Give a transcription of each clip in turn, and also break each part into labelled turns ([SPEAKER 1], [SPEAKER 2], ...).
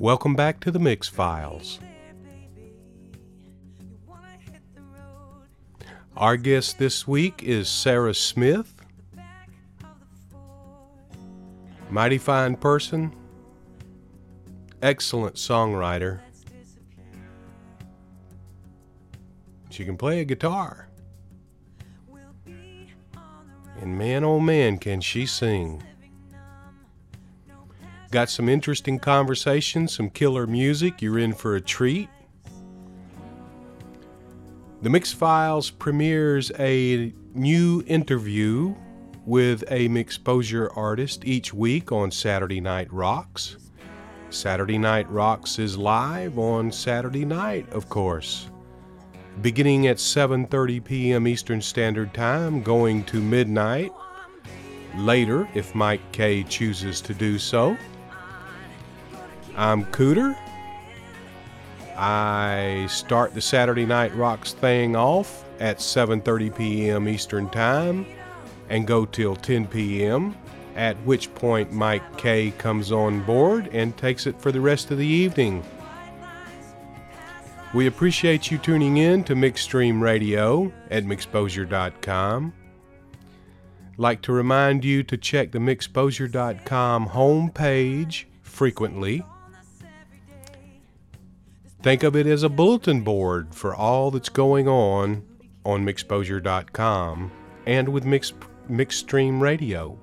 [SPEAKER 1] Welcome back to the Mix Files. Our guest this week is Sarah Smith. Mighty fine person, excellent songwriter. She can play a guitar. And man, oh man, can she sing. Got some interesting conversations, some killer music. You're in for a treat. The Mix Files premieres a new interview with a Mixposure artist each week on Saturday Night Rocks. Saturday Night Rocks is live on Saturday night, of course. Beginning at 7:30 p.m. Eastern Standard Time, going to midnight. Later, if Mike K chooses to do so. I'm Cooter. I start the Saturday Night Rocks thing off at 7:30 p.m. Eastern Time and go till 10 p.m., at which point Mike K comes on board and takes it for the rest of the evening. We appreciate you tuning in to Mixstream Radio at Mixposure.com. Like to remind you to check the Mixposure.com homepage frequently. Think of it as a bulletin board for all that's going on Mixposure.com and with Mixstream Radio.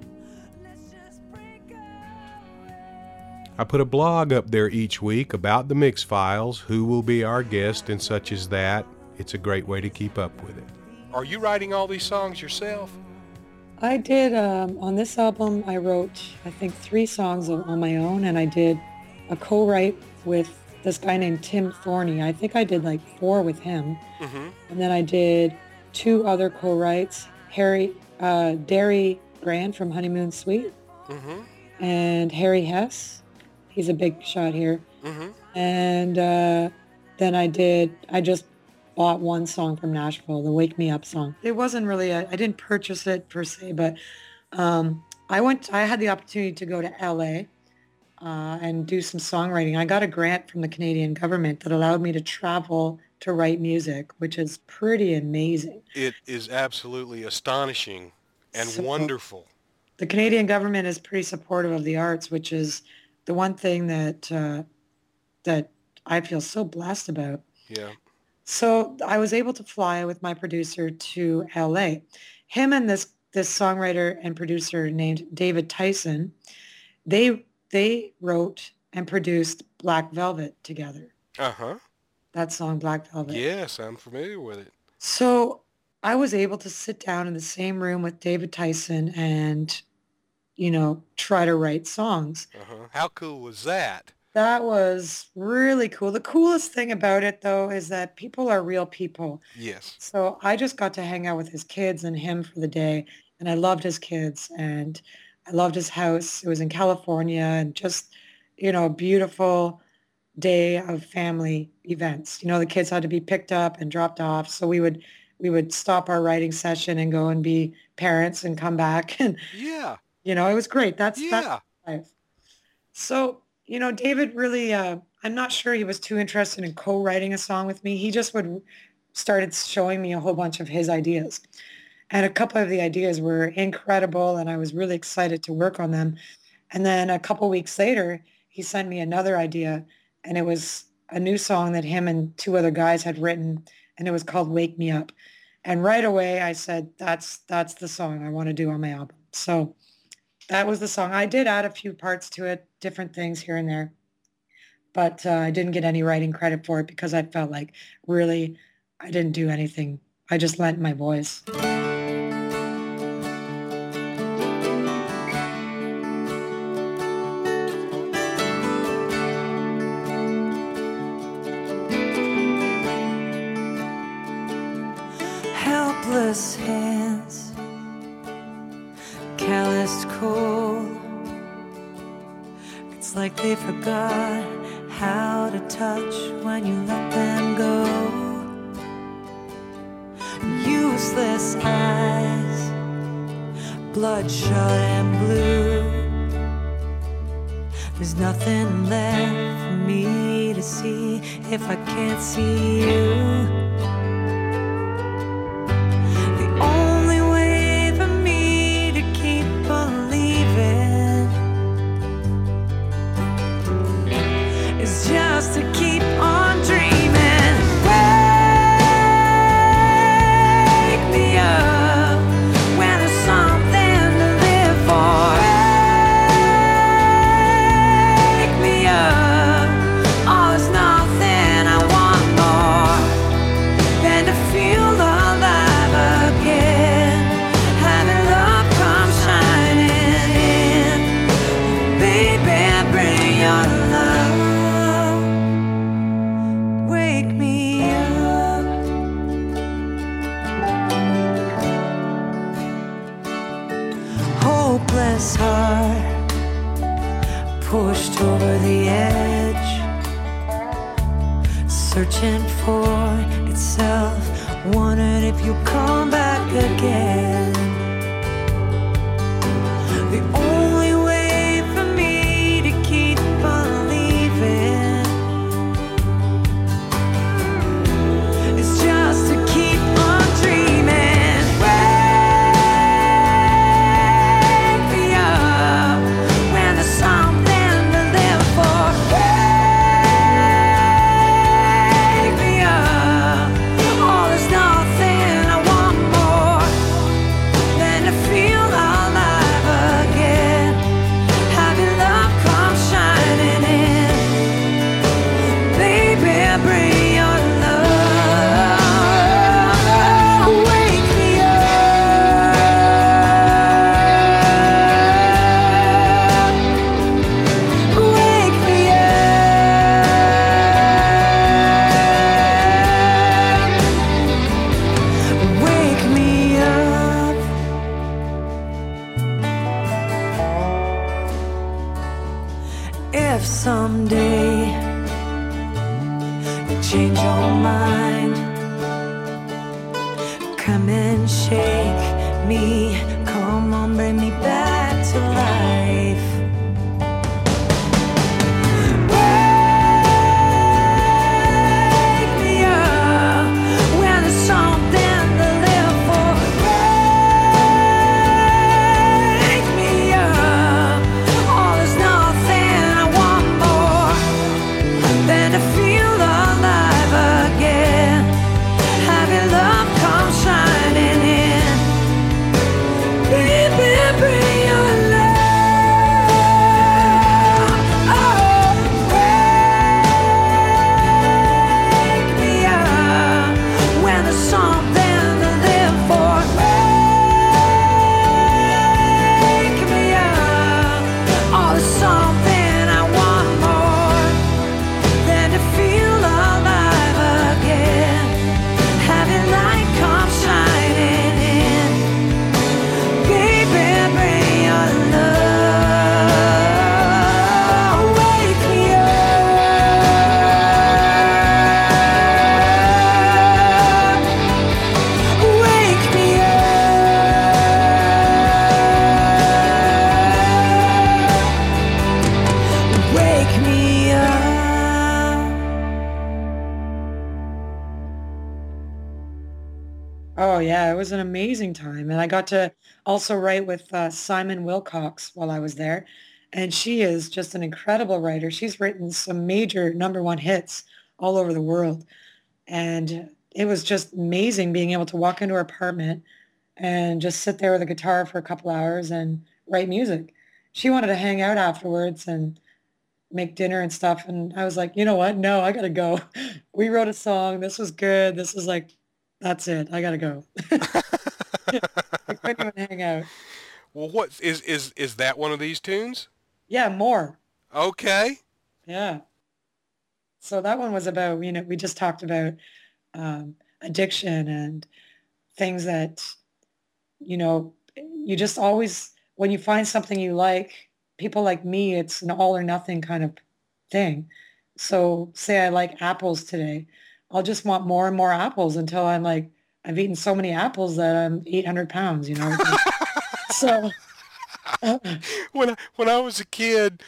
[SPEAKER 1] I put a blog up there each week about the Mix Files, who will be our guest and such as that. It's a great way to keep up with it. Are you writing all these songs yourself?
[SPEAKER 2] I did, on this album, I wrote, I think, 3 songs on my own, and I did a co-write with this guy named Tim Thorney. I think I did like 4 with him. Mm-hmm. And then I did 2 other co-writes, Derry Grant from Honeymoon Suite, mm-hmm. and Harry Hess. He's a big shot here. Mm-hmm. And then I just bought 1 song from Nashville, the Wake Me Up song. It wasn't really, I didn't purchase it per se, but I had the opportunity to go to LA and do some songwriting. I got a grant from the Canadian government that allowed me to travel to write music, which is pretty amazing.
[SPEAKER 1] It is absolutely astonishing and wonderful.
[SPEAKER 2] The Canadian government is pretty supportive of the arts, which is the one thing that I feel so blessed about.
[SPEAKER 1] Yeah.
[SPEAKER 2] So I was able to fly with my producer to LA. Him and this songwriter and producer named David Tyson, they wrote and produced Black Velvet together.
[SPEAKER 1] Uh-huh.
[SPEAKER 2] That song, Black Velvet.
[SPEAKER 1] Yes, I'm familiar with it.
[SPEAKER 2] So I was able to sit down in the same room with David Tyson and, try to write songs.
[SPEAKER 1] Uh-huh. How cool was that?
[SPEAKER 2] That was really cool. The coolest thing about it, though, is that people are real people.
[SPEAKER 1] Yes.
[SPEAKER 2] So I just got to hang out with his kids and him for the day, and I loved his kids, and I loved his house. It was in California, and just, a beautiful day of family events. The kids had to be picked up and dropped off, so we would stop our writing session and go and be parents and come back, and
[SPEAKER 1] yeah,
[SPEAKER 2] it was great. That's life. So, David really, I'm not sure he was too interested in co-writing a song with me. He just started showing me a whole bunch of his ideas. And a couple of the ideas were incredible, and I was really excited to work on them. And then a couple weeks later, he sent me another idea, and it was a new song that him and 2 other guys had written, and it was called Wake Me Up. And right away, I said, that's the song I want to do on my album. So that was the song. I did add a few parts to it, different things here and there, but I didn't get any writing credit for it because I felt like really I didn't do anything. I just lent my voice.
[SPEAKER 3] Helpless hands, calloused cold. It's like they forgot how to touch when you let them go. Useless eyes, bloodshot and blue. There's nothing left for me to see if I can't see you. The only way for me to keep believing is just to keep on dreaming. Wake me up when there's something to live for. Wake me up. Oh, there's nothing I want more than to feel alive again. Having love come shining in. Baby, bring your love. Wake me up. Hopeless heart pushed over the edge, searching for itself, wondering if you come back again. The only way for me to keep believing is just to keep on dreaming. Wake me up when there's something to live for. Wake me up. Oh, there's nothing I want more than to feel alive again. Having love come shining in. Baby, bring your love. Wake me up. Wake me up. Wake me up. If someday you change your mind, come and shake me. Come on, bring me back to life. Wake me up when there's something to live for. Wake me up. Oh, there's nothing I want more than to feel alive again. Having love come shining in. Baby, bring your love. Oh, wake me up when there's something to live for. Wake me up. Oh, there's something I want more than to feel alive again. Having light come shining in. Baby, bring your love. Wake me up. Wake me up. Wake me up.
[SPEAKER 2] Oh yeah, it was an amazing time, and I got to also write with Simon Wilcox while I was there, and she is just an incredible writer. She's written some major #1 hits all over the world, and it was just amazing being able to walk into her apartment and just sit there with a guitar for a couple hours and write music. She wanted to hang out afterwards and make dinner and stuff, and I was like, you know what? No, I gotta go. We wrote a song. This was good. This was like, that's it. I gotta go. I couldn't even hang out.
[SPEAKER 1] Well, what is that one of these tunes?
[SPEAKER 2] Yeah, more.
[SPEAKER 1] Okay.
[SPEAKER 2] Yeah. So that one was about, we just talked about addiction and things that, you just always, when you find something you like, people like me, it's an all or nothing kind of thing. So say I like apples today. I'll just want more and more apples until I'm like, I've eaten so many apples that I'm 800 pounds, So
[SPEAKER 1] When I was a kid,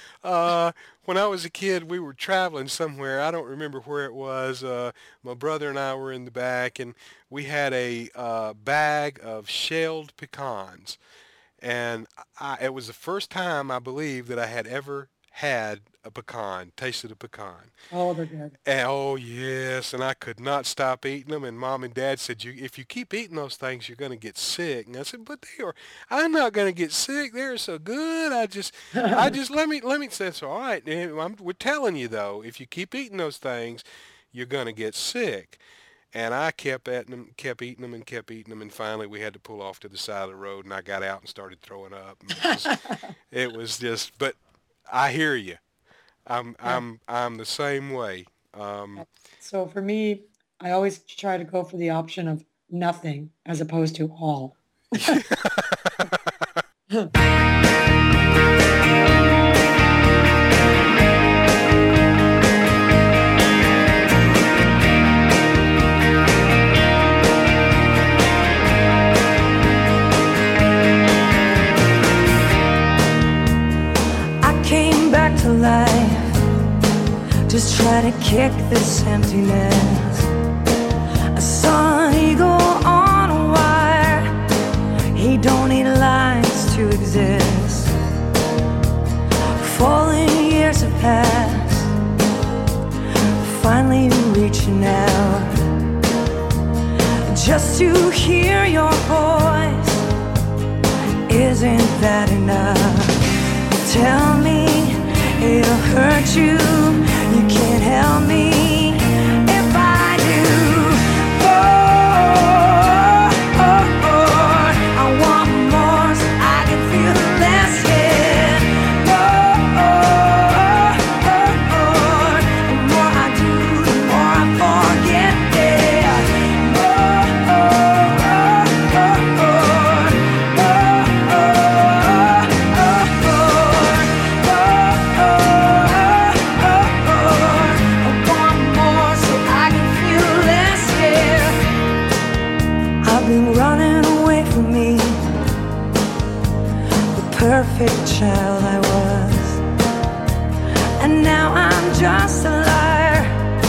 [SPEAKER 1] we were traveling somewhere. I don't remember where it was. My brother and I were in the back, and we had a bag of shelled pecans. And it was the first time I believe that I had ever had a pecan, tasted a pecan.
[SPEAKER 2] Oh, they're good.
[SPEAKER 1] And, oh yes, and I could not stop eating them. And mom and dad said, if you keep eating those things, you're going to get sick." And I said, "But they are. I'm not going to get sick. They're so good. I just let me say it's all right. And we're telling you though, if you keep eating those things, you're going to get sick." And I kept eating them, kept eating them, and finally we had to pull off to the side of the road, and I got out and started throwing up. And it was just, but I hear you.
[SPEAKER 2] Yeah.
[SPEAKER 1] I'm the same way. Um,
[SPEAKER 2] So for me, I always try to go for the option of nothing as opposed to all.
[SPEAKER 3] I came back to life, just try to kick this emptiness. I saw an eagle on a wire. He don't need lines to exist. Falling years have passed, finally reaching out just to hear your voice. Isn't that enough? Tell me it'll hurt you. You can't help me if I do. Oh, oh, oh, I want more so I can feel less. Yeah. Oh, oh, oh, oh, the more I do, the more I forget. Yeah. Oh, oh, oh, oh, oh, oh, oh, oh, I want more so I can feel less. Yeah. I've been running away from me, the perfect child I was, and now I'm just a liar,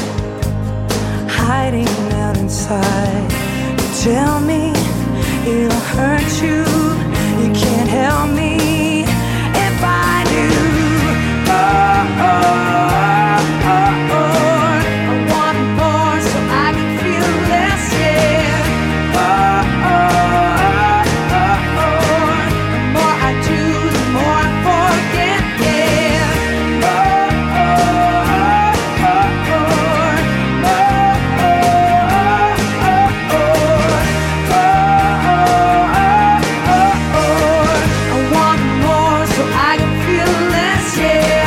[SPEAKER 3] hiding out inside. Tell me it'll hurt you. You can't help me if I do. Oh, oh, oh, oh, I want more so I can feel less. Yeah. Oh, oh, oh, oh, the more I do, the more I forget. Yeah. Oh, oh, oh, oh, oh, oh, I want more so I can feel less. Yeah.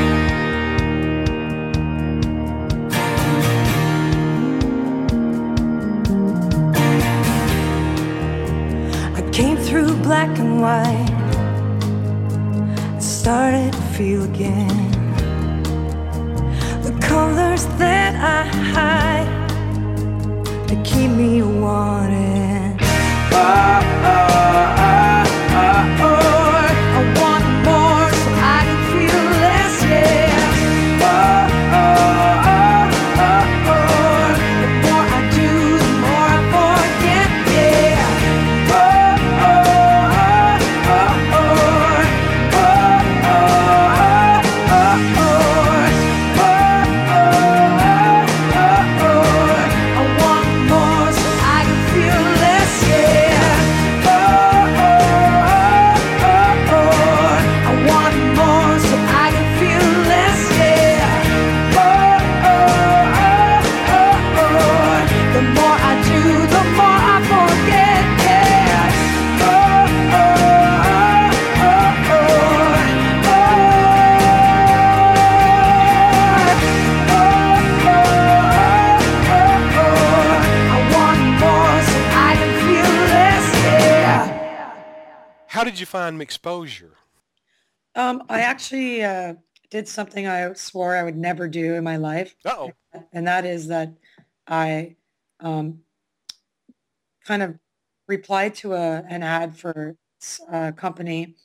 [SPEAKER 3] I came through black and white, started to feel again the colors that I hide to keep me wanting. Oh, oh, oh, oh, oh, I want more so I can feel less. Yeah. Oh, oh, oh, oh, oh, the more I do, the more I forget. Yeah. Oh, oh, oh, oh, oh, oh, oh, oh, oh, I want more so I can feel less. Yeah. Oh, oh, oh, oh, I want more so I can feel less. Yeah. Oh, oh, oh, oh, the more I do, the more I forget. Yeah. Oh, oh, oh, oh, I want more so I can feel less. Yeah.
[SPEAKER 1] how did you find Mixposure?
[SPEAKER 2] I actually did something I swore I would never do in my life,
[SPEAKER 1] Uh-oh.
[SPEAKER 2] and that is that I um, kind of replied to an ad for a company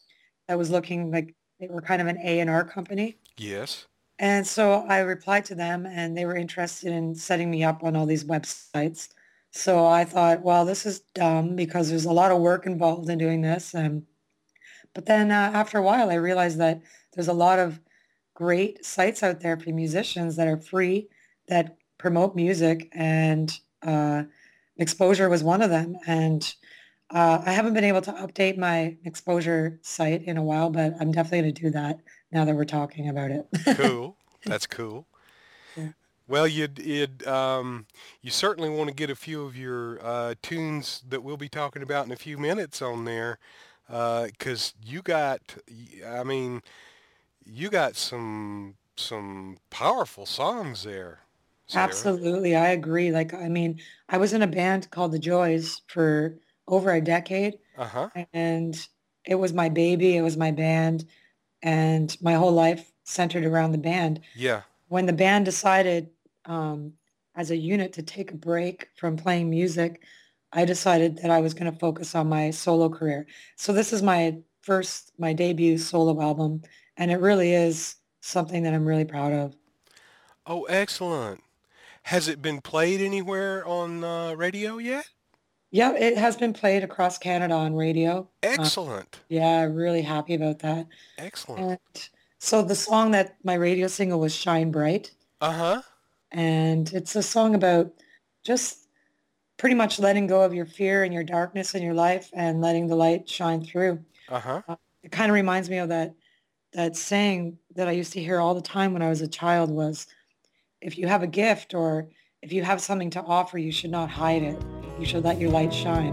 [SPEAKER 2] that was looking like they were kind of an A&R company.
[SPEAKER 1] Yes.
[SPEAKER 2] And so I replied to them and they were interested in setting me up on all these websites. So I thought, well, this is dumb because there's a lot of work involved in doing this. But then after a while, I realized that there's a lot of great sites out there for musicians that are free, that promote music, and Exposure was one of them. And I haven't been able to update my Exposure site in a while, but I'm definitely going to do that now that we're talking about it.
[SPEAKER 1] Cool. That's cool.
[SPEAKER 2] Yeah.
[SPEAKER 1] Well, you certainly want to get a few of your tunes that we'll be talking about in a few minutes on there, because I mean, you got some powerful songs there, Sarah.
[SPEAKER 2] Absolutely. I agree. Like, I mean, I was in a band called The Joys for over a decade,
[SPEAKER 1] Uh-huh.
[SPEAKER 2] and it was my baby. It was my band, and my whole life centered around the band.
[SPEAKER 1] Yeah.
[SPEAKER 2] When the band decided as a unit to take a break from playing music, I decided that I was going to focus on my solo career. So this is my debut solo album, and it really is something that I'm really proud of.
[SPEAKER 1] Oh, excellent. Has it been played anywhere on radio yet?
[SPEAKER 2] Yeah, it has been played across Canada on radio.
[SPEAKER 1] Excellent.
[SPEAKER 2] Yeah, really happy about that.
[SPEAKER 1] Excellent.
[SPEAKER 2] And so the song that my radio single was Shine Bright,
[SPEAKER 1] Uh-huh.
[SPEAKER 2] and it's a song about just pretty much letting go of your fear and your darkness in your life and letting the light shine through.
[SPEAKER 1] Uh-huh.
[SPEAKER 2] It kind of reminds me of that saying that I used to hear all the time when I was a child was, if you have a gift or if you have something to offer, you should not hide it. You should let your light shine.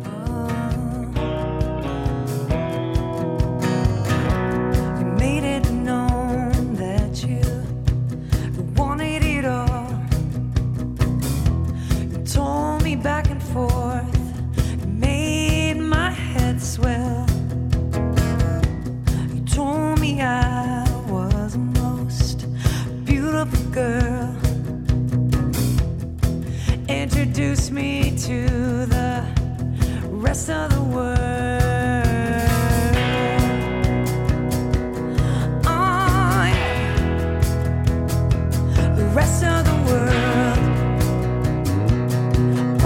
[SPEAKER 3] You made it known that you wanted it all. You told me back and forth. You made my head swell. You told me I was the most beautiful girl. Introduce me to the rest of the world. Oh, yeah. The rest of the world. Oh,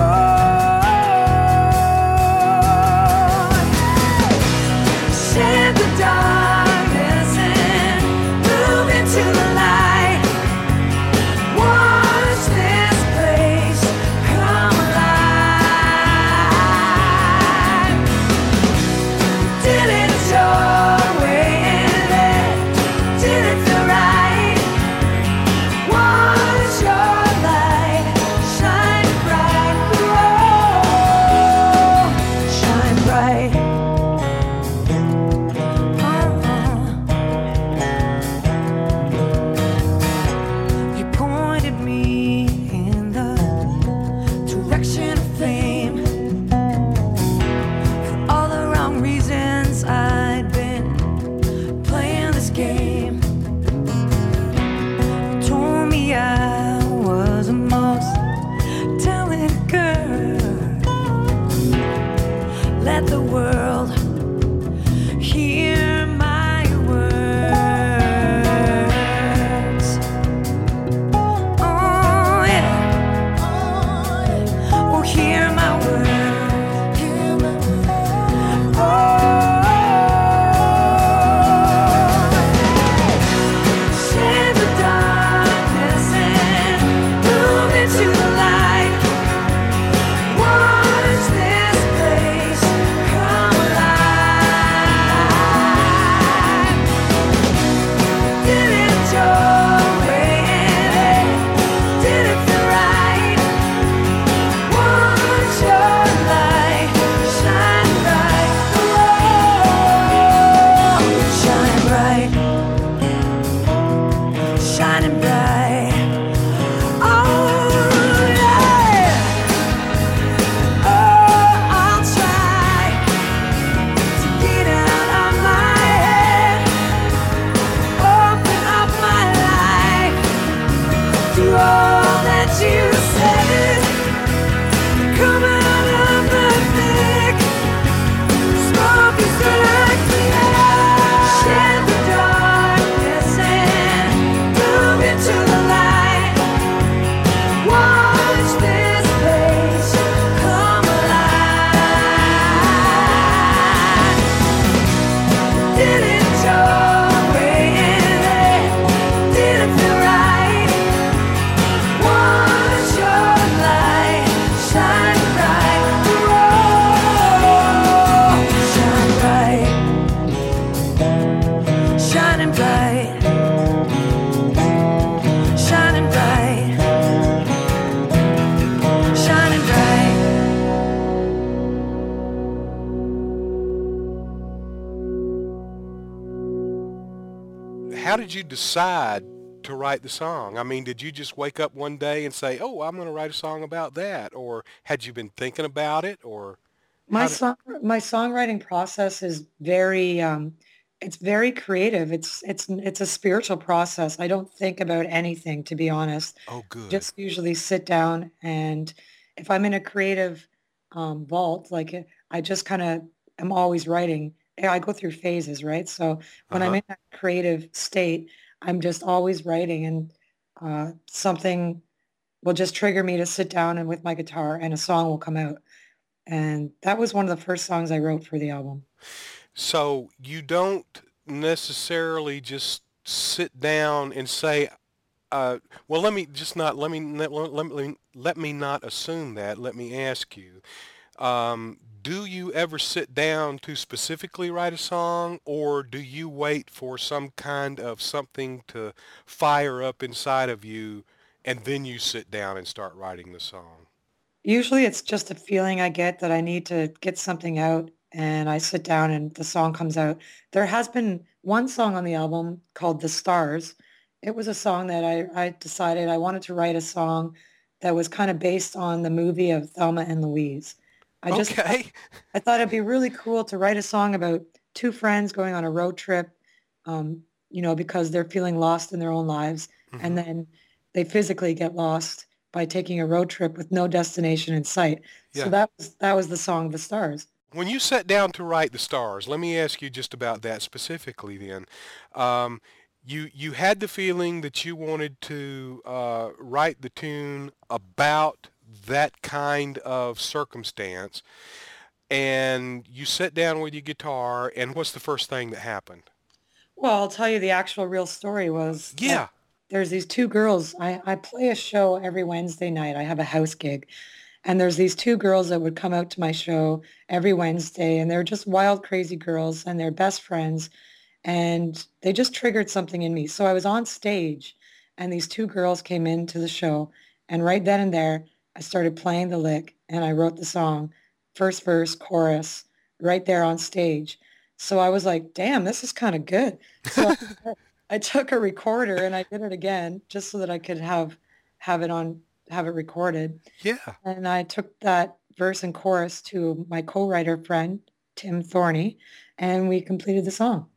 [SPEAKER 3] yeah. Shed the darkness and move into the light. Watch this place come alive. Did it your way and it didn't feel right. Watch your light shine bright. Oh, shine bright. You pointed me in the direction of fame. For all the wrong reasons I'd been playing this game. You told me I was the most talented girl. Let the world hear my words. Oh, yeah. Oh, hear my words. Oh, shed the darkness and move into the light. Watch this place come alive.
[SPEAKER 1] how did you decide to write the song? I mean, did you just wake up one day and say, "Oh, I'm going to write a song about that," or had you been thinking about it, or
[SPEAKER 2] My
[SPEAKER 1] how did?
[SPEAKER 2] song, my songwriting process is very, it's very creative. It's a spiritual process. I don't think about anything, to be honest.
[SPEAKER 1] Oh, good.
[SPEAKER 2] Just usually sit down and if I'm in a creative vault, like I just kind of am always writing. Yeah, I go through phases, right? So
[SPEAKER 1] Uh
[SPEAKER 2] when I'm
[SPEAKER 1] huh.
[SPEAKER 2] in that creative state, I'm just always writing and something will just trigger me to sit down and with my guitar and a song will come out. And that was one of the first songs I wrote for the album.
[SPEAKER 1] So you don't necessarily just sit down and say, well, let me just not let me not assume that. Let me ask you, do you ever sit down to specifically write a song, or do you wait for some kind of something to fire up inside of you, and then you sit down and start writing the song?
[SPEAKER 2] Usually it's just a feeling I get that I need to get something out and I sit down and the song comes out. There has been one song on the album called The Stars. It was a song that I decided I wanted to write a song that was kind of based on the movie of Thelma and Louise. I just
[SPEAKER 1] Okay.
[SPEAKER 2] I thought it'd be really cool to write a song about two friends going on a road trip, because they're feeling lost in their own lives, and
[SPEAKER 1] Hmm.
[SPEAKER 2] then they physically get lost by taking a road trip with no destination in sight. So
[SPEAKER 1] Yeah.
[SPEAKER 2] that was the song "The Stars."
[SPEAKER 1] When you sat down to write the stars, let me ask you just about that specifically then. Um, you had the feeling that you wanted to write the tune about that kind of circumstance, and you sat down with your guitar, and what's the first thing that happened?
[SPEAKER 2] Well, I'll tell you the actual real story was that
[SPEAKER 1] Yeah.
[SPEAKER 2] there's these two girls. I play a show every Wednesday night. I have a house gig. And there's these two girls that would come out to my show every Wednesday, and they're just wild, crazy girls, and they're best friends. And they just triggered something in me. So I was on stage, and these two girls came into the show. And right then and there, I started playing the lick, and I wrote the song, first verse, chorus, right there on stage. So I was like, damn, this is kind of good. So I took a recorder and I did it again just so that I could have it on have it recorded.
[SPEAKER 1] Yeah.
[SPEAKER 2] And I took that verse and chorus to my co-writer friend, Tim Thorney, and we completed the song.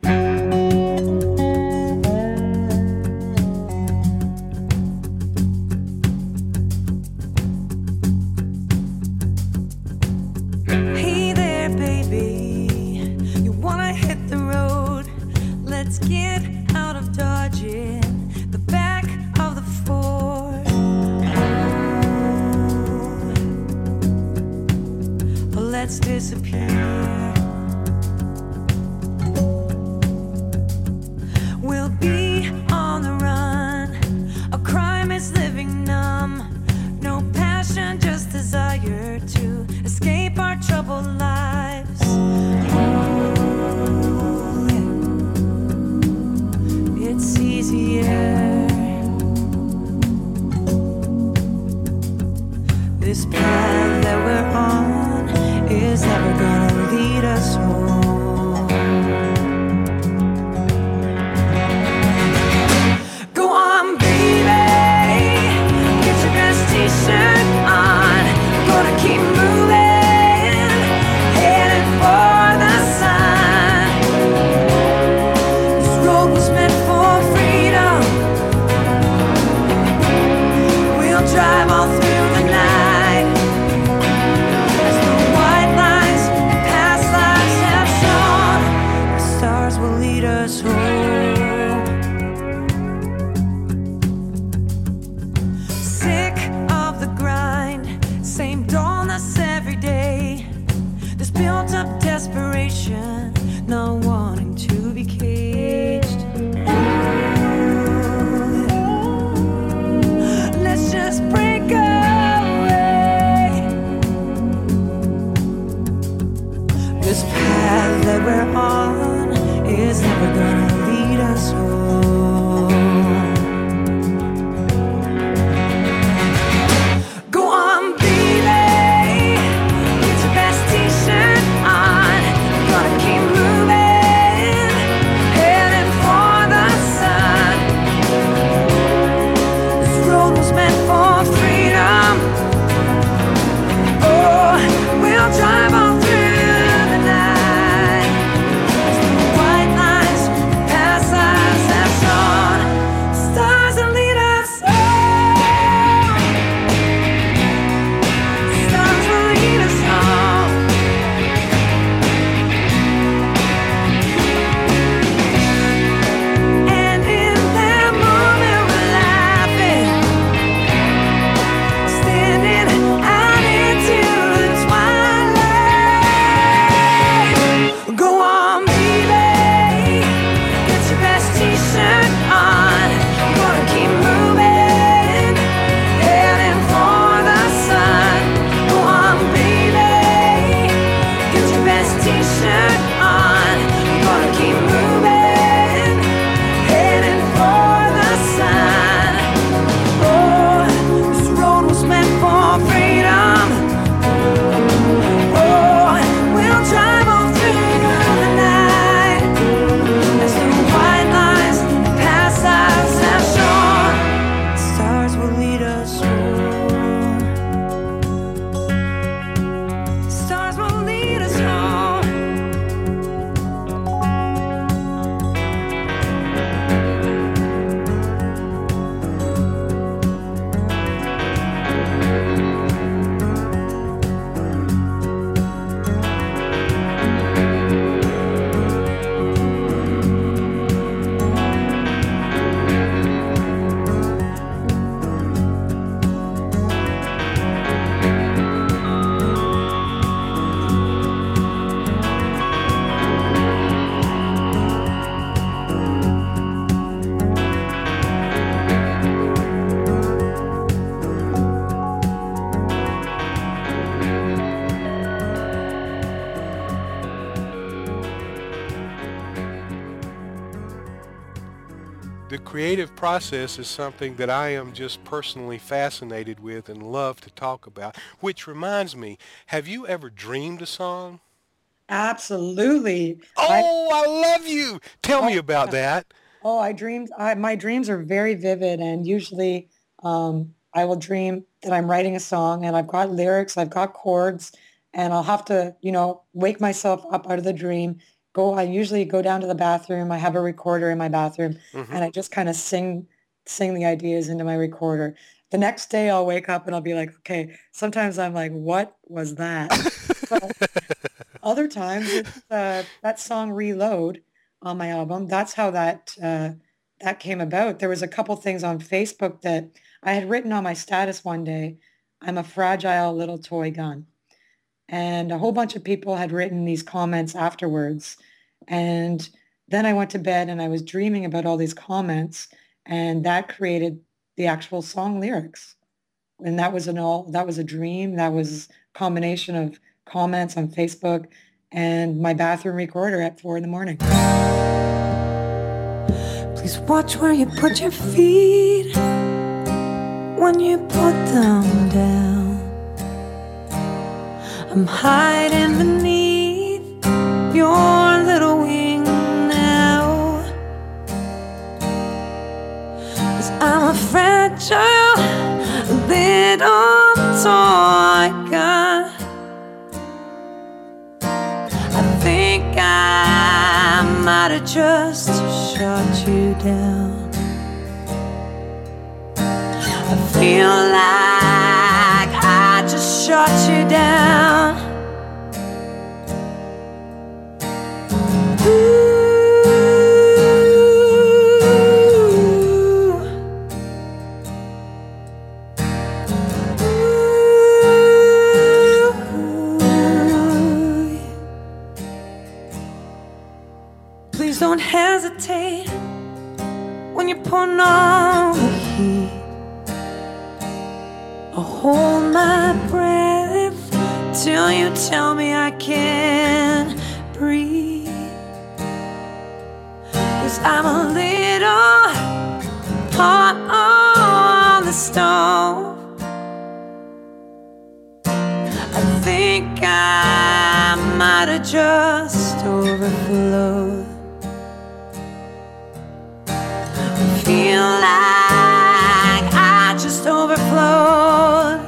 [SPEAKER 3] Hey there, baby. You wanna hit the road? Let's get out of Dodge in the back of the Ford. Or let's disappear. We'll be on the run. A crime is living numb. No passion, just desire to escape our troubled lives. Ooh, yeah. It's easier. This path that we're on is never gonna lead us home. Go on, baby, get your best t-shirt on. Gonna keep
[SPEAKER 1] The creative process is something that I am just personally fascinated with and love to talk about, which reminds me, have you ever dreamed a song?
[SPEAKER 2] Absolutely. I
[SPEAKER 1] Oh, I love you. Tell me
[SPEAKER 2] oh
[SPEAKER 1] about
[SPEAKER 2] yeah.
[SPEAKER 1] that.
[SPEAKER 2] I dreamed. My dreams are very vivid, and usually, I will dream that I'm writing a song, and I've got lyrics, I've got chords, and I'll have to, wake myself up out of the dream. I usually go down to the bathroom. I have a recorder in my bathroom,
[SPEAKER 1] Hmm.
[SPEAKER 2] and I just kind of sing the ideas into my recorder. The next day, I'll wake up and I'll be like, okay. Sometimes I'm like, what was that? But other times it's that song Reload on my album. That's how that came about. There was a couple things on Facebook that I had written on my status one day. I'm a fragile little toy gun. And a whole bunch of people had written these comments afterwards. And then I went to bed and I was dreaming about all these comments, and that created the actual song lyrics. And that was a dream. That was a combination of comments on Facebook and my bathroom recorder at 4 in the morning.
[SPEAKER 3] Please watch where you put your feet when you put them down. I'm hiding beneath your little wing now, 'cause I'm a fragile little toy gun. I think I might have just shot you down. I feel like I just shot you down. Please don't hesitate when you're putting on the heat. I'll hold my breath till you tell me I can't breathe. 'Cause I'm a little hot on the stove. I think I might have just overflowed. Feel like I just overflowed.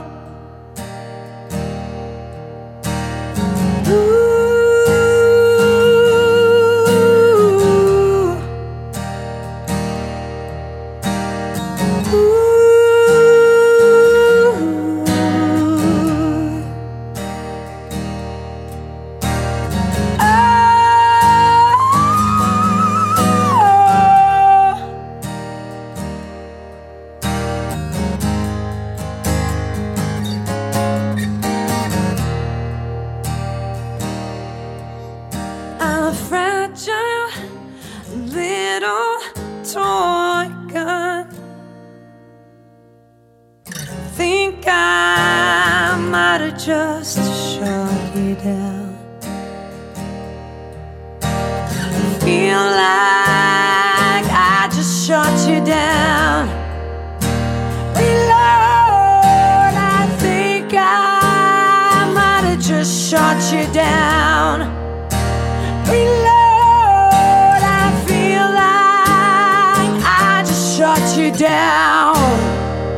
[SPEAKER 3] I'm a fragile little toy gun. Think I might have just shot you down. Feel like I just shot you down. Reload, I think I might have just shot you down. Reload, I feel like I just shot you down.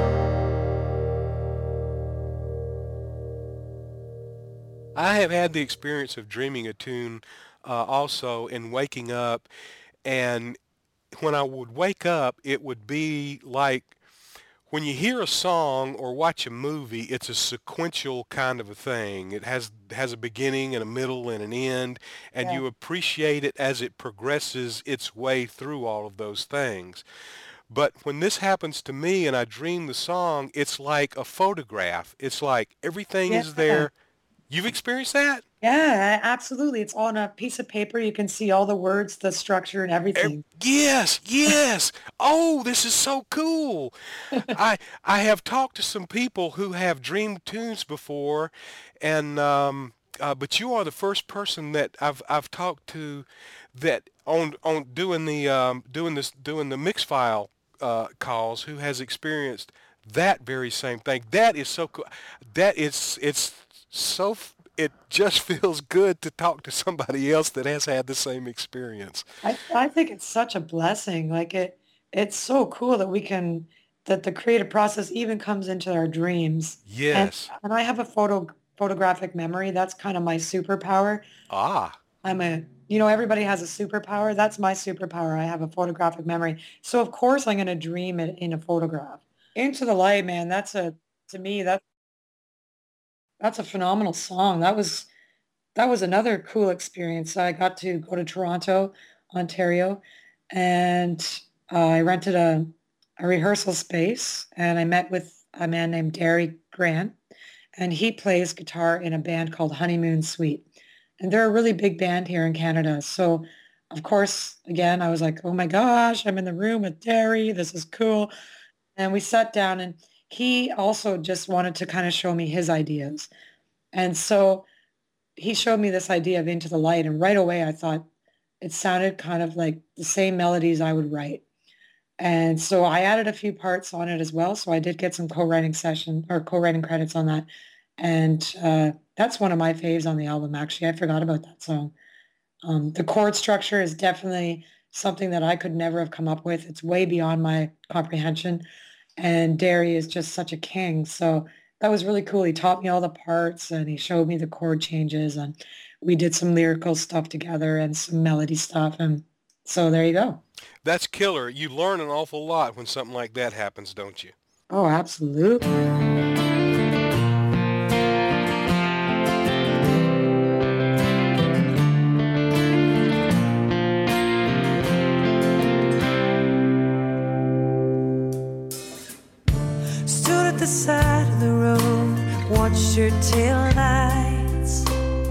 [SPEAKER 1] I have had the experience of dreaming a tune also and waking up, and when I would wake up, it would be like when you hear a song or watch a movie, it's a sequential kind of a thing. It has a beginning and a middle and an end, and
[SPEAKER 2] Yeah.
[SPEAKER 1] you appreciate it as it progresses its way through all of those things. But when this happens to me and I dream the song, it's like a photograph. It's like everything
[SPEAKER 2] Yeah.
[SPEAKER 1] is there. You've experienced that?
[SPEAKER 2] Yeah, absolutely. It's on a piece of paper. You can see all the words, the structure, and everything.
[SPEAKER 1] Yes, yes. Oh, this is so cool. I have talked to some people who have dreamed tunes before, and but you are the first person that I've talked to that on doing the mix file calls who has experienced that very same thing. That is so cool. That it's so it just feels good to talk to somebody else that has had the same experience.
[SPEAKER 2] I think it's such a blessing. Like it's so cool that that the creative process even comes into our dreams.
[SPEAKER 1] Yes.
[SPEAKER 2] And I have a photographic memory. That's kind of my superpower.
[SPEAKER 1] Ah.
[SPEAKER 2] Everybody has a superpower. That's my superpower. I have a photographic memory. So of course I'm going to dream it in a photograph. Into the Light, man, to me, that's a phenomenal song. That was another cool experience. I got to go to Toronto, Ontario, and I rented a rehearsal space, and I met with a man named Derry Grant, and he plays guitar in a band called Honeymoon Suite. And they're a really big band here in Canada. So, of course, again, I was like, oh my gosh, I'm in the room with Derry. This is cool. And we sat down, and he also just wanted to kind of show me his ideas. And so he showed me this idea of Into the Light. And right away, I thought it sounded kind of like the same melodies I would write. And so I added a few parts on it as well. So I did get some co-writing credits on that. And that's one of my faves on the album, actually. I forgot about that song. The chord structure is definitely something that I could never have come up with. It's way beyond my comprehension. And Derry is just such a king. So that was really cool. He taught me all the parts and he showed me the chord changes. And we did some lyrical stuff together and some melody stuff. And so there you go.
[SPEAKER 1] That's killer. You learn an awful lot when something like that happens, don't you?
[SPEAKER 2] Oh, absolutely.
[SPEAKER 3] Stood at the side of the road, watched your tail lights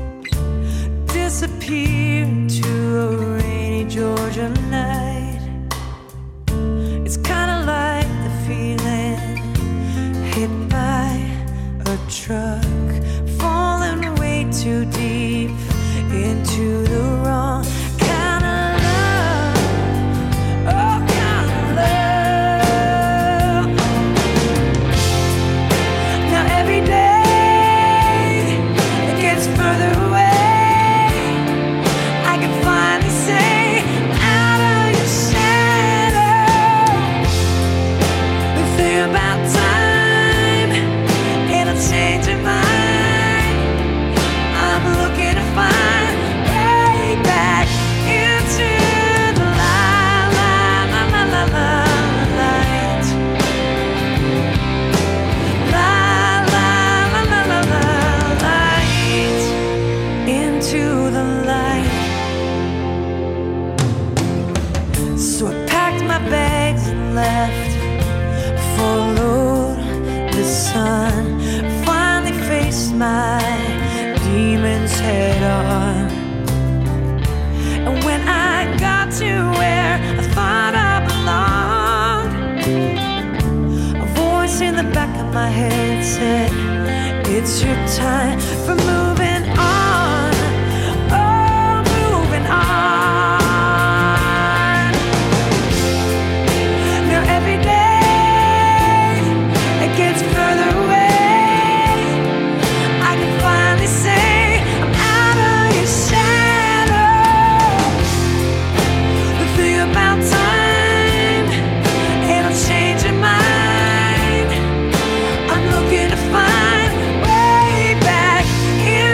[SPEAKER 3] disappear into a rainy Georgia night. It's kinda like the feeling hit by a truck, falling way too deep into the wrong kind of love. Oh, kind of love. Now every day it gets further away. I can finally say out of your shadow. The thing about time, it'll change your mind. I'm looking to find way back into the light, light, light. Light, into the light. So I packed my bags and left, followed the sun, finally faced my demons head on. And when I got to where I thought I belonged, a voice in the back of my head said, it's your time for moving on. Oh, moving on. Now every day it gets further away. I can finally say I'm out of your shadow. The thing about time, it'll change your mind. I'm looking to find way back in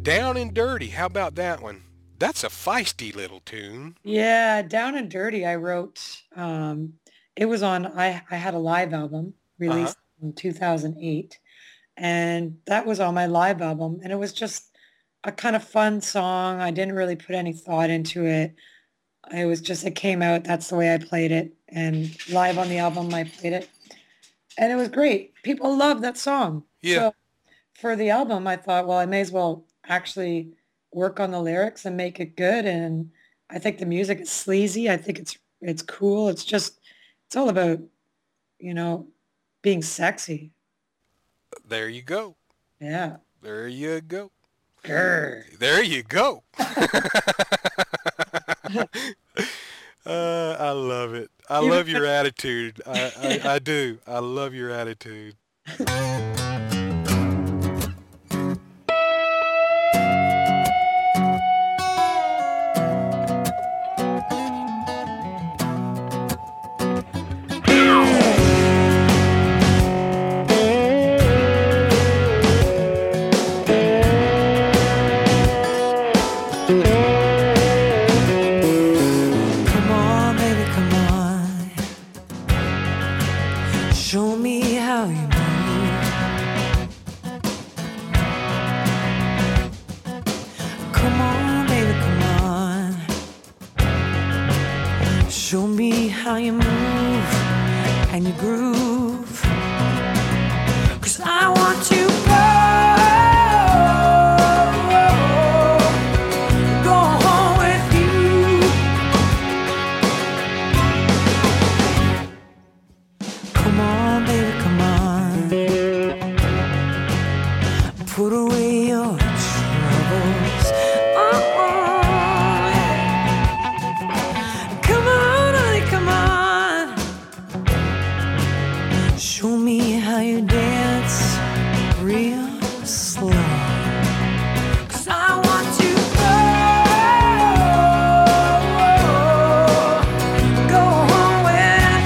[SPEAKER 1] Down and Dirty. How about that one? That's a feisty little tune.
[SPEAKER 2] Yeah, Down and Dirty, I wrote. It was on, I had a live album released in 2008, and that was on my live album. And it was just a kind of fun song. I didn't really put any thought into it. It was just, it came out. That's the way I played it. And live on the album, I played it. And it was great. People love that song.
[SPEAKER 1] Yeah.
[SPEAKER 2] So for the album, I thought, well, I may as well actually work on the lyrics and make it good. And I think the music is sleazy. I think it's cool. It's just, it's all about, being sexy.
[SPEAKER 1] There you go.
[SPEAKER 2] Yeah.
[SPEAKER 1] There you go.
[SPEAKER 2] Grr.
[SPEAKER 1] There you go. I love it. I love your attitude. I do. I love your attitude.
[SPEAKER 3] Show me how you move and you groove, 'cause I want to go home with you. Come on, baby, come on. Put away your troubles. Show me how you dance real slow, 'cause I want to go home with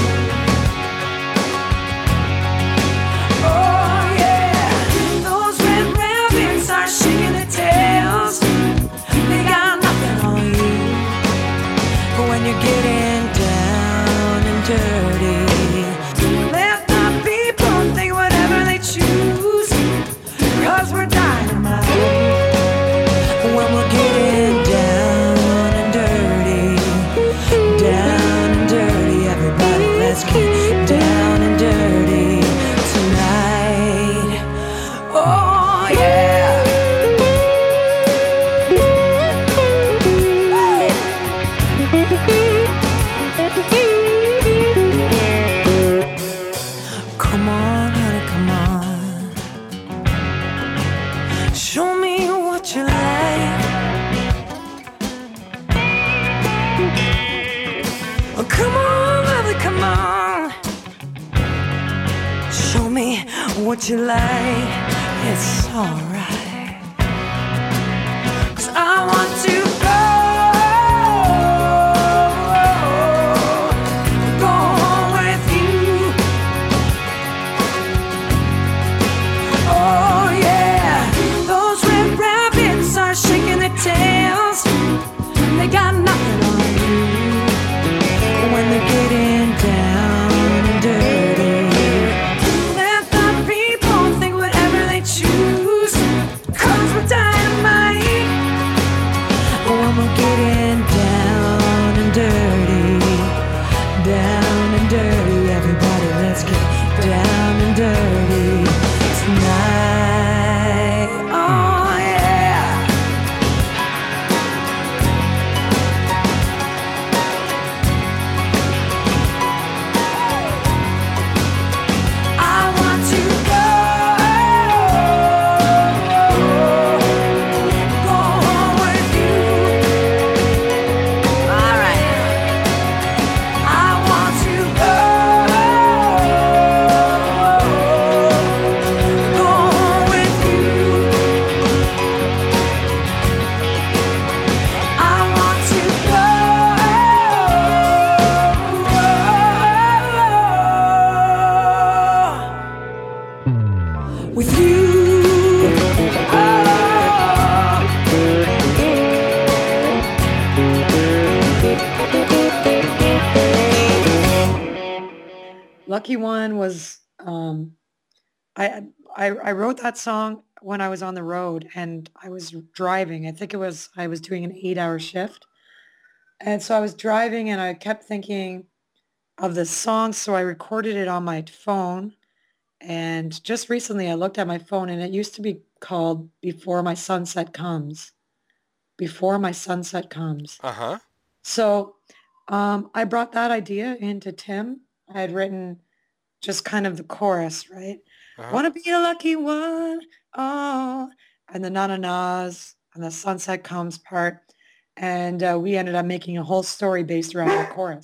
[SPEAKER 3] you. Oh yeah, those red rabbits are shaking their tails. They got nothing on you, but when you're getting down and dirty, choose, 'cause we're dynamite. When we're getting down and dirty, everybody, let's get down and dirty tonight. Oh yeah. Come on, honey, come on. Show me what you like. Oh, come on, baby, come on. Show me what you like. It's alright, 'cause I want to go home with you. Oh yeah, those red rabbits are shaking their tails. They got nothing on you when they're getting down and dirty. Let the people think whatever they choose,
[SPEAKER 2] Lucky One was, I wrote that song when I was on the road and I was driving. I was doing an 8-hour shift. And so I was driving and I kept thinking of the song. So I recorded it on my phone. And just recently I looked at my phone and it used to be called Before My Sunset Comes. Before My Sunset Comes.
[SPEAKER 1] Uh-huh.
[SPEAKER 2] So I brought that idea into Tim. I had written just kind of the chorus, right?
[SPEAKER 1] Uh-huh.
[SPEAKER 2] Want to be a lucky one, oh, and the na-na-nas and the sunset comes part. And we ended up making a whole story based around the chorus.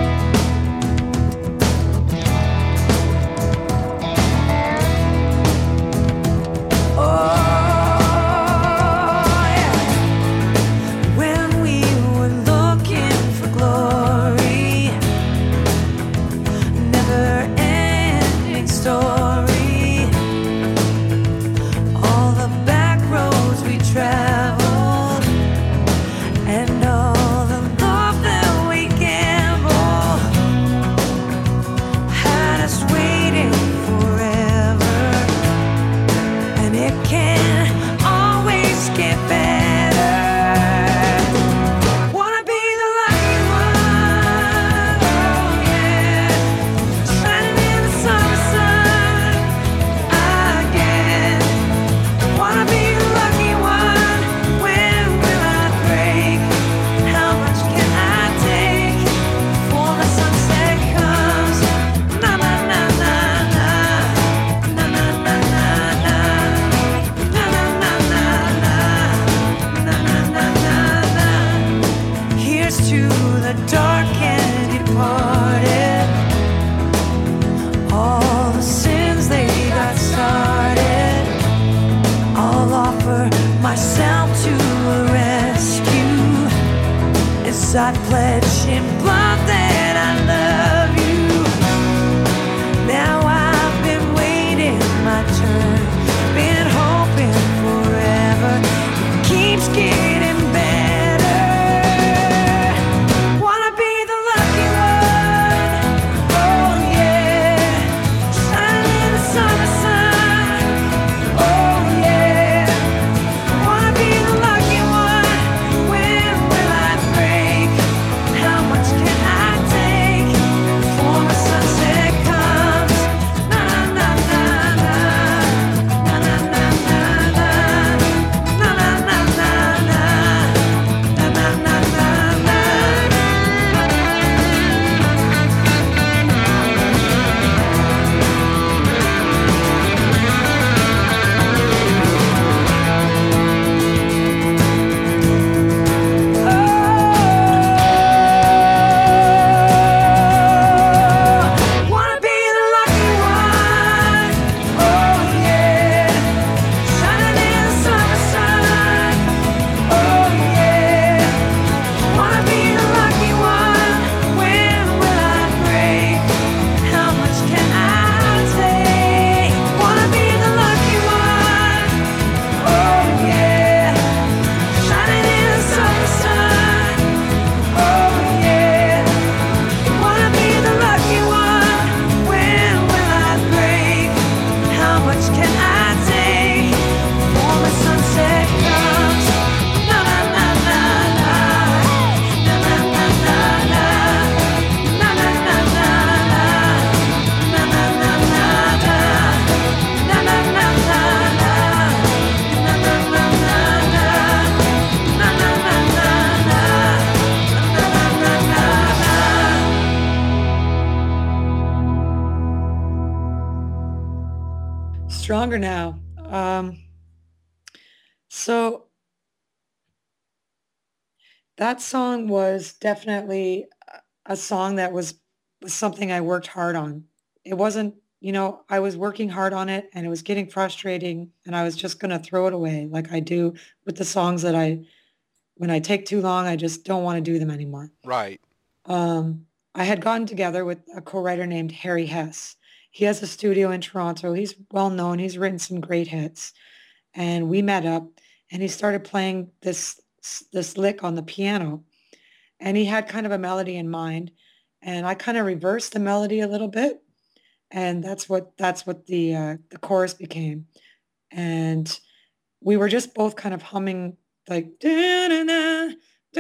[SPEAKER 3] I pledge in blood that I love you. Now I've been waiting my turn, been hoping forever. It keeps getting better. Wanna be the lucky one, oh yeah. Shining in the summer sun, oh yeah. Wanna be the lucky one, when will I break? How much can I take before my sunset comes? Na na na na na na na na na na na na na na na na na. Wanna be the lucky one, oh yeah. Shining in the summer sun, oh yeah. Wanna be the lucky one, when will I break? How much can I take? Wanna be the lucky one, oh yeah. Shining in the summer sun, oh yeah. Wanna be the lucky one, when will I break? How much can I take before the sunset comes? Na na na na na, na na na na na, na na na na na, na na na na na, na na na na na, na na na na na, na na na na na.
[SPEAKER 2] Stronger Now. So that song was definitely a song that was something I worked hard on. It wasn't, I was working hard on it and it was getting frustrating and I was just going to throw it away like I do with the songs that when I take too long, I just don't want to do them anymore.
[SPEAKER 1] Right.
[SPEAKER 2] I had gotten together with a co-writer named Harry Hess. He has a studio in Toronto. He's well known. He's written some great hits. And we met up and he started playing this lick on the piano. And he had kind of a melody in mind. And I kind of reversed the melody a little bit. and that's what the chorus became. And we were just both kind of humming like da-na-na,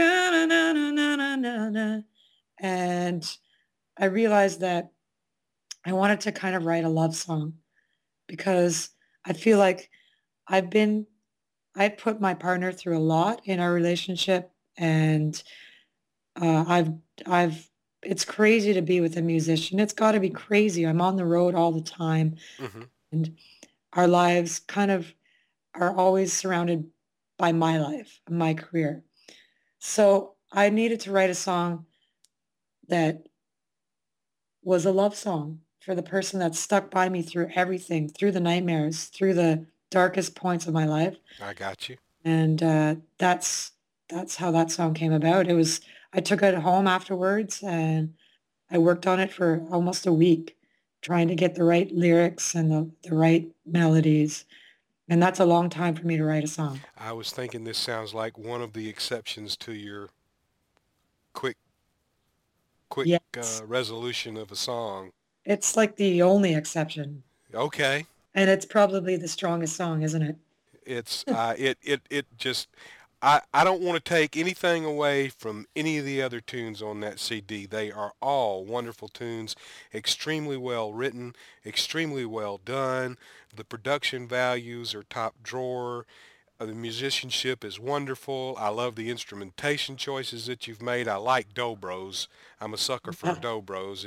[SPEAKER 2] da-na-na-na-na-na-na. And I realized that I wanted to kind of write a love song because I feel like I've been I put my partner through a lot in our relationship, and uh, I've I've it's crazy to be with a musician. It's got to be crazy. I'm on the road all the time,
[SPEAKER 1] Hmm.
[SPEAKER 2] and our lives kind of are always surrounded by my life, my career. So I needed to write a song that was a love song for the person that stuck by me through everything, through the nightmares, through the darkest points of my life.
[SPEAKER 1] I got you.
[SPEAKER 2] And that's how that song came about. It was I took it home afterwards and I worked on it for almost a week, trying to get the right lyrics and the right melodies. And that's a long time for me to write a song.
[SPEAKER 1] I was thinking this sounds like one of the exceptions to your quick, quick
[SPEAKER 2] Yes.
[SPEAKER 1] resolution of a song.
[SPEAKER 2] It's like the only exception.
[SPEAKER 1] Okay,
[SPEAKER 2] And it's probably the strongest song, isn't it?
[SPEAKER 1] it just I don't want to take anything away from any of the other tunes on that CD. They are all wonderful tunes, extremely well written, extremely well done. The production values are top drawer. The musicianship is wonderful. I love the instrumentation choices that you've made. I like dobros. I'm a sucker for
[SPEAKER 2] Yeah.
[SPEAKER 1] dobros,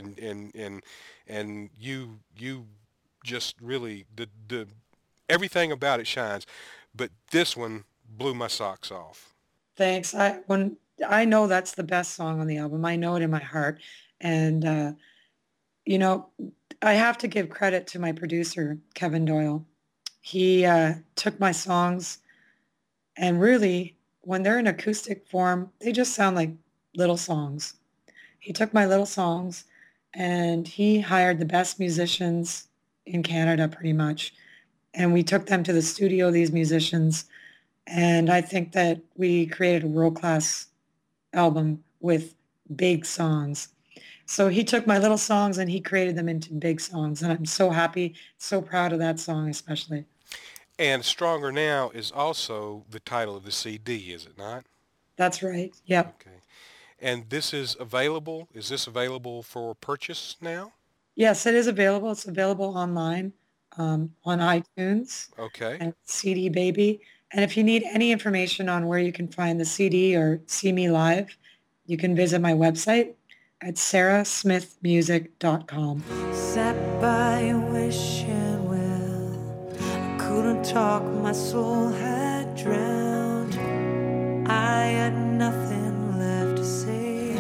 [SPEAKER 1] and you just really the everything about it shines. But this one blew my socks off.
[SPEAKER 2] Thanks. I know that's the best song on the album. I know it in my heart. And you know, I have to give credit to my producer, Kevin Doyle. He took my songs and really, when they're in acoustic form, they just sound like little songs. He took my little songs and he hired the best musicians in Canada pretty much. And we took them to the studio, these musicians. And I think that we created a world-class album with big songs. So he took my little songs and he created them into big songs. And I'm so happy, so proud of that song especially.
[SPEAKER 1] And Stronger Now is also the title of the CD, is it not?
[SPEAKER 2] That's right. Yep.
[SPEAKER 1] Okay. And this is available. Is this available for purchase now?
[SPEAKER 2] Yes, it is available. It's available online on iTunes
[SPEAKER 1] Okay.
[SPEAKER 2] and CD Baby. And if you need any information on where you can find the CD or see me live, you can visit my website at sarahsmithmusic.com.
[SPEAKER 3] Sat by wishing well, I couldn't talk, my soul had drowned. I had nothing left to say.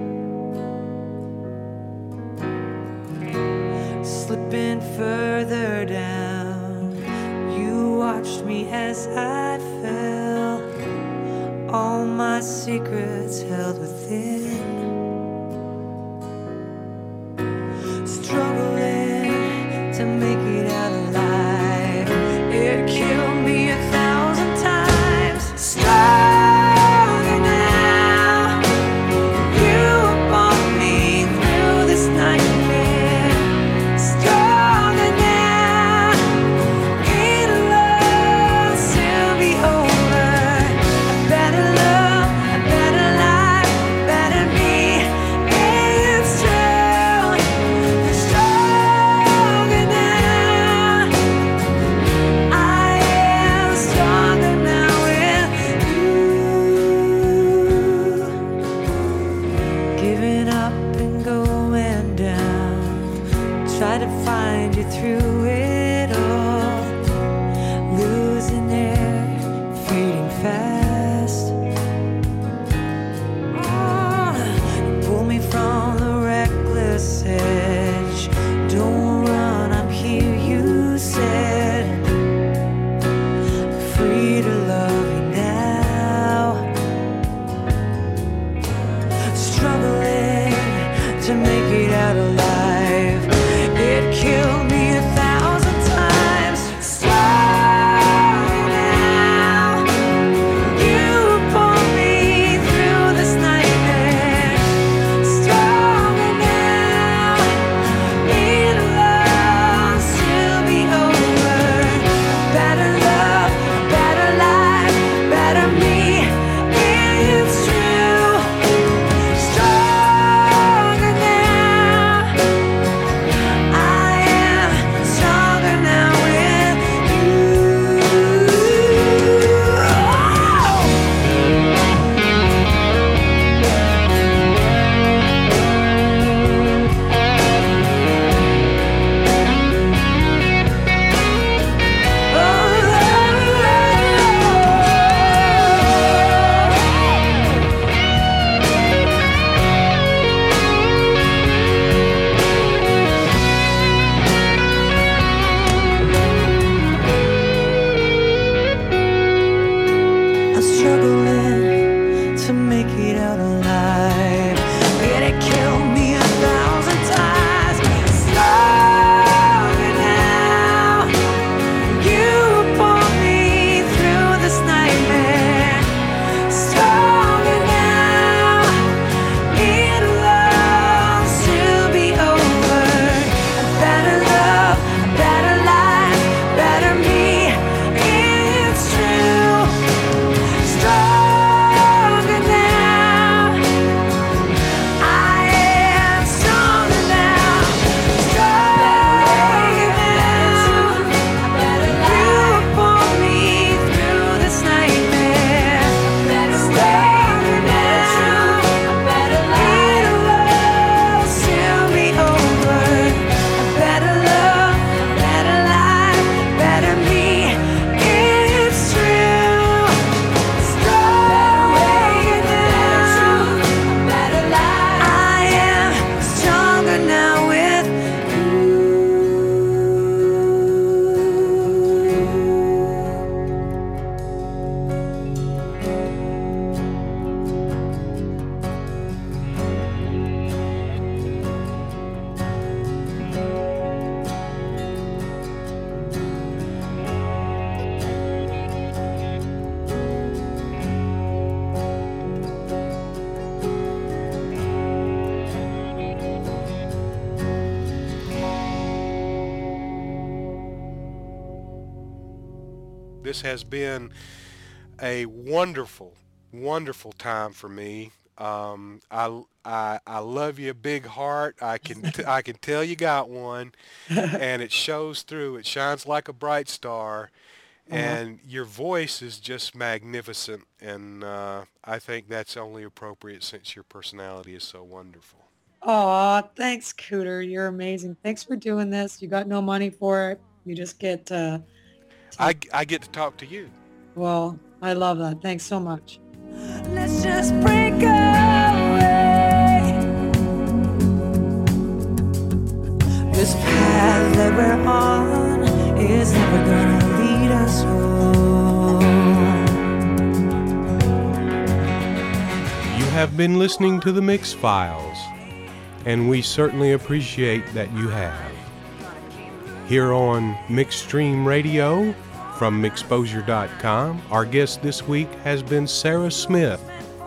[SPEAKER 3] Slipping further down, you watched me as I fell. All my secrets held within. Struggling to make it out alive. It killed me 1,000 times. Stronger now. You brought me through this nightmare. Stronger now. It'll all soon be over. A better love, a better life, better me. It's true. Stronger now. I am stronger now with you. Giving up and going down. Try to find you through it all. Losing air, fading fast. Pull me from the reckless edge. Don't run, I'm here, you said. Free to love you now. Struggling to make it out alive. It killed me 1,000 times. Stronger now.
[SPEAKER 1] This has been a wonderful, wonderful time for me. I love you, big heart. I can tell you got one, and it shows through. It shines like a bright star, and your voice is just magnificent. And I think that's only appropriate since your personality is so wonderful.
[SPEAKER 2] Aw, thanks, Cooter. You're amazing. Thanks for doing this. You got no money for it. You just get
[SPEAKER 1] I get to talk to you.
[SPEAKER 2] well, I love that. Thanks so much.
[SPEAKER 3] Let's just break away. This path that we're on is never gonna lead us home.
[SPEAKER 1] You have been listening to the Mix Files, and we certainly appreciate that you have. Here on Mixstream Radio from Mixposure.com, our guest this week has been Sarah Smith.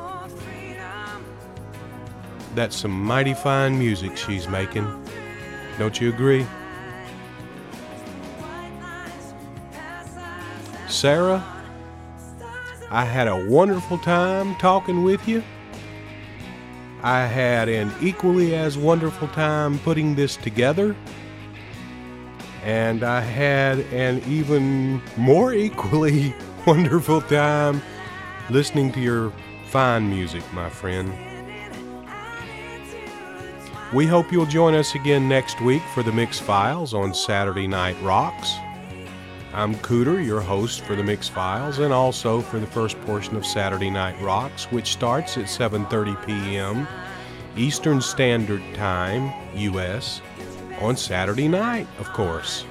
[SPEAKER 1] That's some mighty fine music she's making. Don't you agree? Sarah, I had a wonderful time talking with you. I had an equally as wonderful time putting this together. And I had an even more equally wonderful time listening to your fine music, my friend. We hope you'll join us again next week for the Mix Files on Saturday Night Rocks. I'm Cooter, your host for the Mix Files, and also for the first portion of Saturday Night Rocks, which starts at 7:30 p.m. Eastern Standard Time, U.S., on Saturday night, of course.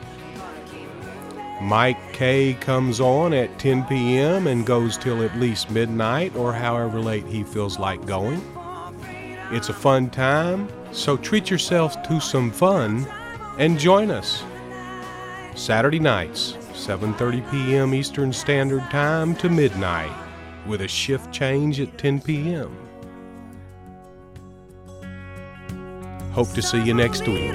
[SPEAKER 1] Mike K comes on at 10 p.m. and goes till at least midnight or however late he feels like going. It's a fun time, so treat yourself to some fun and join us. Saturday nights, 7:30 p.m. Eastern Standard Time to midnight, with a shift change at 10 p.m. Hope to see you next week.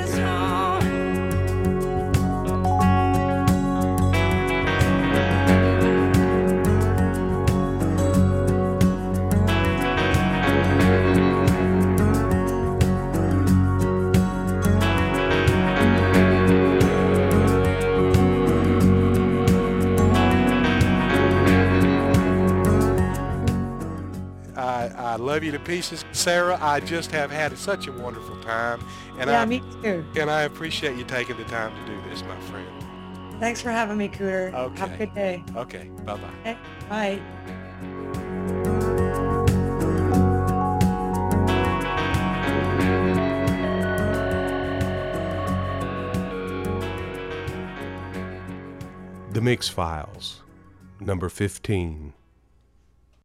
[SPEAKER 1] I love you to pieces, Sarah. I just have had such a wonderful time, and
[SPEAKER 2] Yeah, me too.
[SPEAKER 1] And I appreciate you taking the time to do this, my friend.
[SPEAKER 2] Thanks for having me, Cooter.
[SPEAKER 1] Okay.
[SPEAKER 2] Have a good day.
[SPEAKER 1] Okay, bye-bye.
[SPEAKER 2] Okay, bye. The Mix Files, number 15.